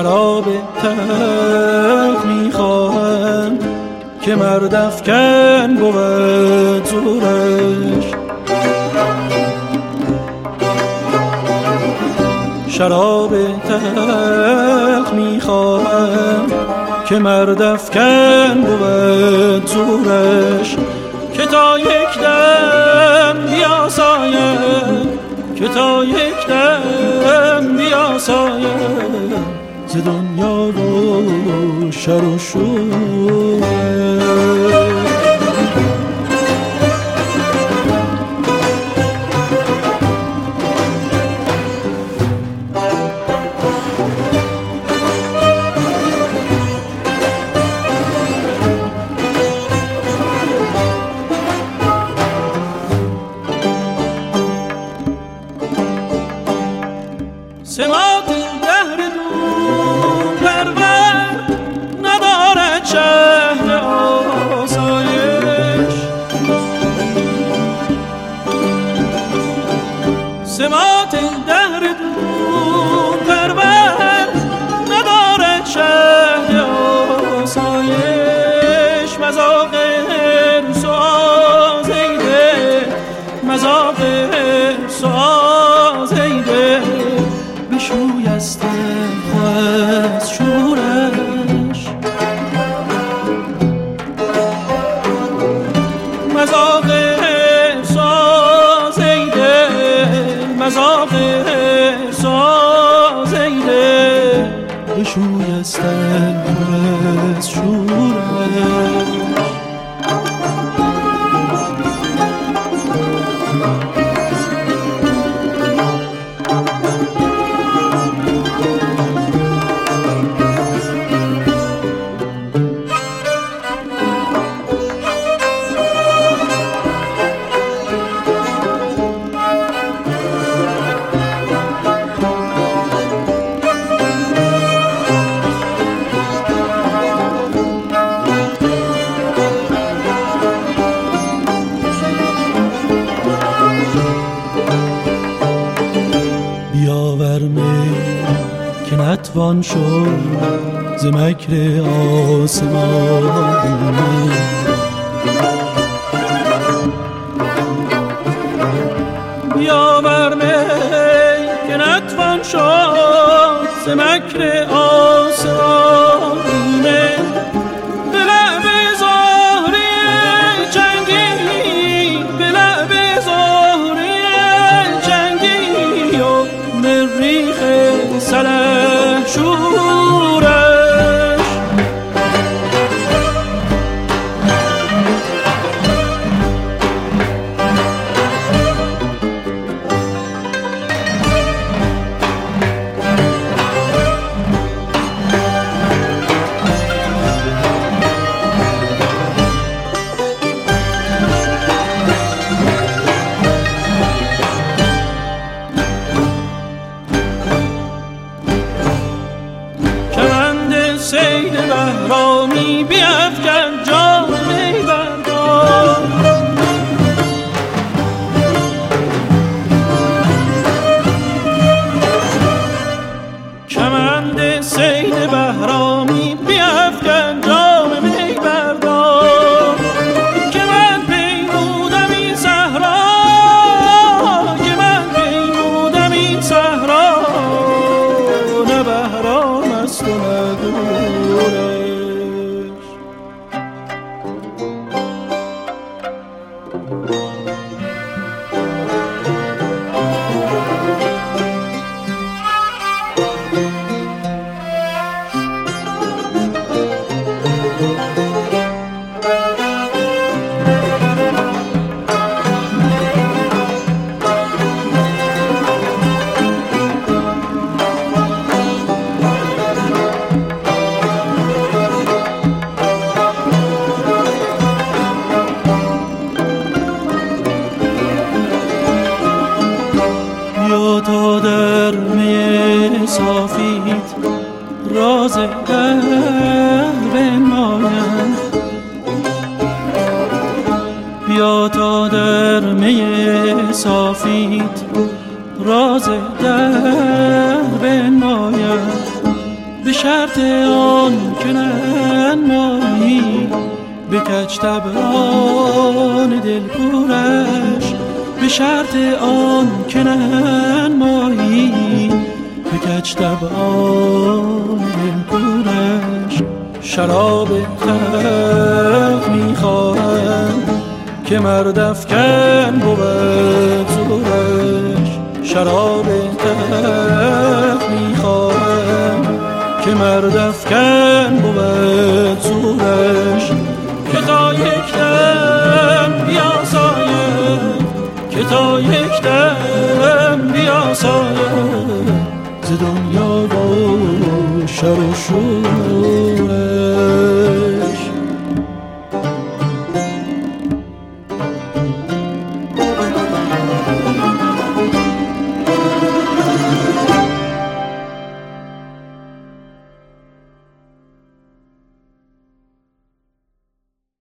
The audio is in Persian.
شراب تلخ میخواهم که مرد افکن بود زورش. شراب تلخ میخواهم که مرد افکن بود زورش. که تا یک دم بیاسایم، که تا یک دم بیاسایم ز دنیا و شر و شور. سمات دهر دون پرور ندارد شهر آسایش. سمات دهر دون پرور ندارد شهر آسایش. مذاق حرص و آزیده، مذاق حرص و آزیده بشوی از تلخ و از شورش. مذاق حرص و آزیده، مذاق حرص و آزیده بشوی از تلخ و از شورش. بیاور می که نتوان شد ز مکر آسمان. بیاور می که نتوان شد ز مکر آسمان. به لب زهره چنگی، به لب زهره چنگی و مریخ سلحشورش. سید بهرامی بیفکن جام می بردار. کمند سید بهرامی بیفکن جام می بردار. که من پیمودم این صحرا، که من پیمودم این صحرا نه بهرام است و نه دورش. بیا تا در می صافیت راز دهر بنمایم. بیا تا در می صافیت راز دهر بنمایم. به شرط آن که ننمایی به کج طبعان دلپرش، به شرط آن که ننمایی به کج طبعان دلپرش. شراب تلخ میخواهم که مرد افکن بود زورش، شراب تلخ میخواهم که مرد افکن بود زورش. که تا یک دم بیاساید، که تا یک دم بیاساید ز دنیا و شر و شورش.